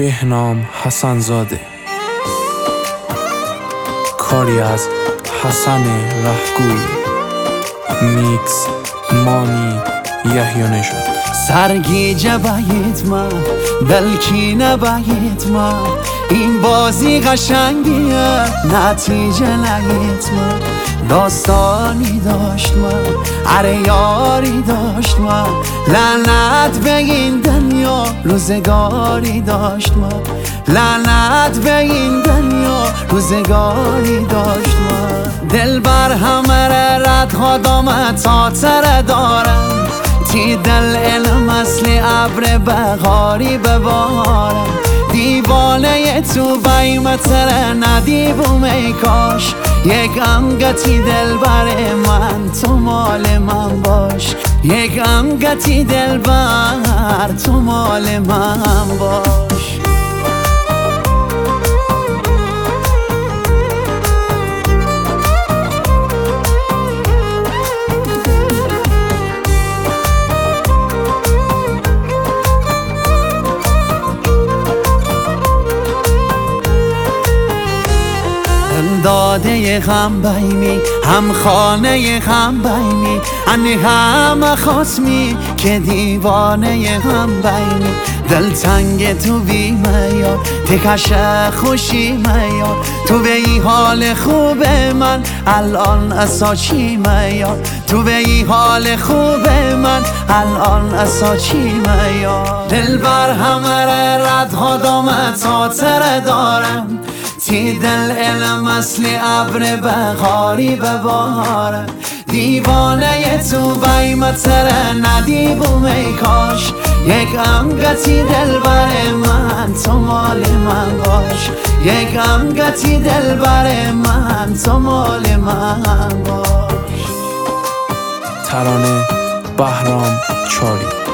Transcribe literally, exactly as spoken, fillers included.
بهنام حسن‌زاده. کاری از حسن رهگوی. میکس مانی یحیی نژاد. سرگیجه باید ما دلکی نباید ما این بازی قشنگیه نتیجه نگید ما داستانی داشت ما اره یاری داشت ما لعنت به این دنیا روزگاری داشت ما لعنت به این دنیا روزگاری داشت ما دل بر همه رد خدامت خاطر دارم تی دل علم اصلی ابر بغاری ببارم دیوانه تو بیمتر ندیبوم ای کاش یک انگتی دل بر من تو مال من باش یک انگتی دل بر تو مال من باش. داده غم بیمی هم خانه غم بیمی انی هم خصمی که دیوانه غم بیمی دل تنگ تو بی میار تکش خوشی میار تو به ای حال خوب من الان اسا چی میار تو به ای حال خوب من الان اسا چی میار دل بر همه رد خدامت خاطر دارم تی دل علم اصلی ابر بغاری ببارم دیوانه تو بیمتر ندیبوم ای کاش یک انگتی دل بر من تو مال من باش یک انگتی دل بر من تو مال من باش. ترانه بهرام چاری.